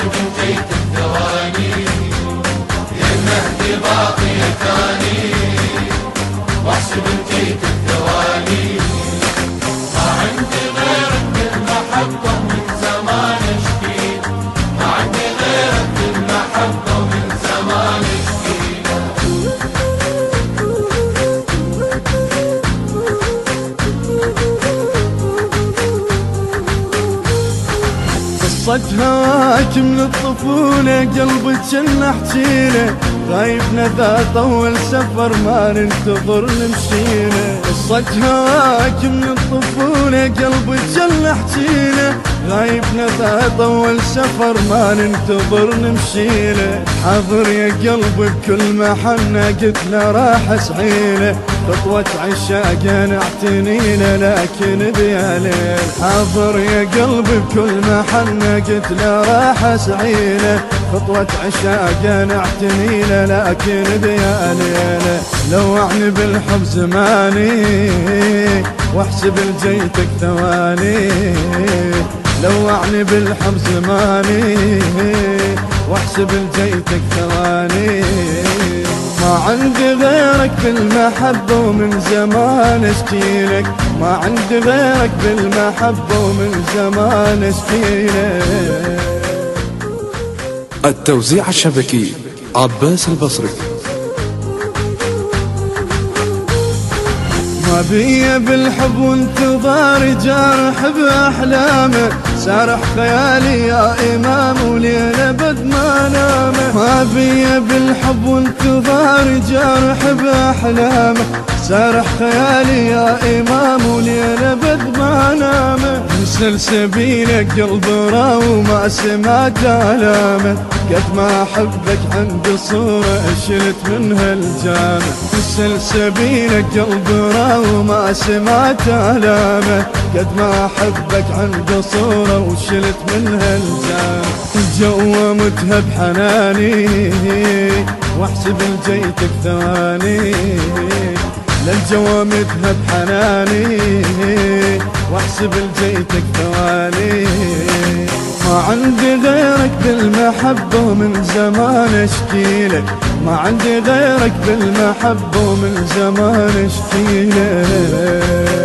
واحسب انتيت الثواني، يا المهدي باقي ثاني، واحسب انتيت الثواني. ما عندي غيرك بالمحبة من زمان اشكي، ما عندي غيرك بالمحبة ومن زمان اشكي. قصة هواك من الطفولة قلبي جن احجيله، غايبنا ذا طول سفر ما ننتظر نمشيله. قصة هواك من الطفولة قلبي جن احجيله، غايبنا ذا طول سفر ما ننتظر نمشيله. حاضر يا قلبي بكل محنة قلت له راح اسعيله، خطوة عشاق انا اعتنيله لكن بيا ليل. حاضر يا قلبي بكل محنة قلت له راح اسعيله، خطوة عشاق انا اعتنيله لكن بيا ليل. لوعني بالحب زماني واحسب لجيتك ثواني، لوعني بالحب زماني واحسب لجيتك ثواني. ما عندي غيرك بالمحبة ومن زمان اشكيلك، ما عندي غيرك بالمحبة ومن زمان اشكيلك. التوزيع الشبكي عباس البصري. ما بي بالحب وانتظاري جارح بأحلامه، سارح خيالي يا إمام وليل أبد ما نامه. ما بي بالحب وانتظاري جارح بأحلامه، سارح خيالي يا إمام وليل أبد ما نامه. مثل سبيلك قلب راو ما سمعت آلامه، قد ما أحبك عند صورة شلت منها الجامة. مثل سبيلك قلب راو ما سمعت آلامه، قد ما أحبك عند صورة وشلت منها الجامة. الجو متهب حناني واحسب لجيتك ثواني، للجو متهب حناني واحسب لجيتك ثواني. ما عندي غيرك بالمحبة ومن زمان اشكيلك، ما عندي غيرك بالمحبة ومن زمان اشكيلك.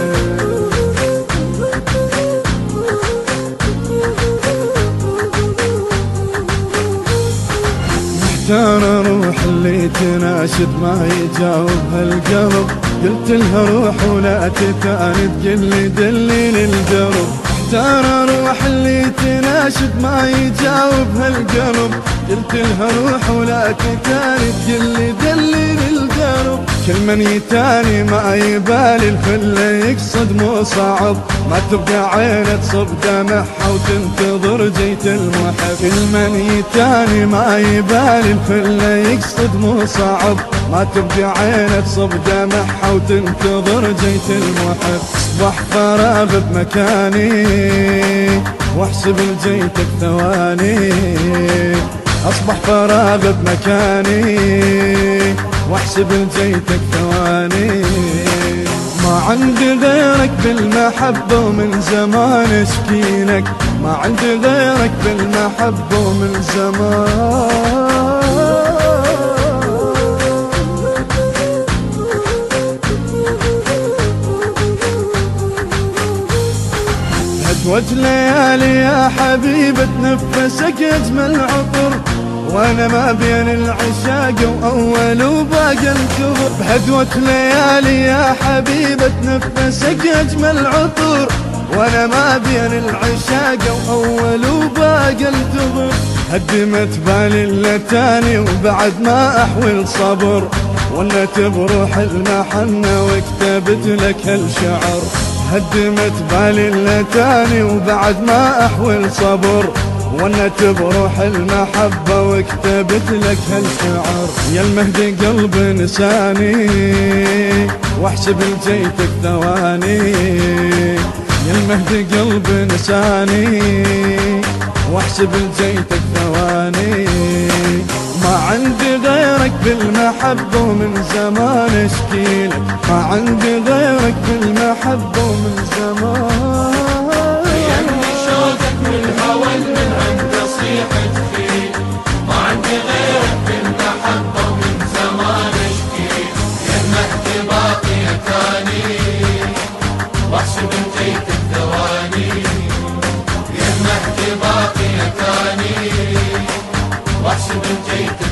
محتار اروح اللي تناشد ما يجاوبها القلب، قلت لها روح ولا تتاني تقلي دلي للدرب. محتار اروح اللي تناشد ما يجاوبها القلب، قلت لها روح ولا تتاني تقلي دلي للدرب. كل من يتاني ما يبالي الفله يقصد مو صعب، ما تبقى عينه تصب دمعها وتنتظر جيت المحب. كل من يتاني ما يبالي الفله يقصد مو صعب، ما تبقى عينه تصب دمعها وتنتظر جيت المحب. اصبح فراغ بمكاني واحسب لجيتك ثواني، اصبح فراغ بمكاني واحسب لجيتك ثواني. ما عندي غيرك بالمحبة ومن زمان اشكيلك، ما عندي غيرك بالمحبة ومن زمان. هدوة ليالي يا حبيبة تنفسك اجمل عطر، وانا ما بين العشاق واول وباقي انتظر. بهدوة ليالي يا حبيبة تنفسك اجمل عطر، وانا ما بين العشاق واول وباقي انتظر. هدمت بالي الا تاني وبعد ما احول صبر، ولت بروح المحنة وكتبت لك هالشعر. هدمت بالي الا تاني وبعد ما احول صبر، ونت بروح المحبة وكتبت لك هالشعر. يا المهدي قلبي نساني واحسب لجيتك ثواني، يا المهدي قلبي نساني واحسب لجيتك ثواني. ما عندي غيرك بالمحبة ومن زمان اشكيلك، ما عندي غيرك بالمحبة ومن زمان. يمني شوقك والهوى من عند صيحة باقي ثاني واحسب انت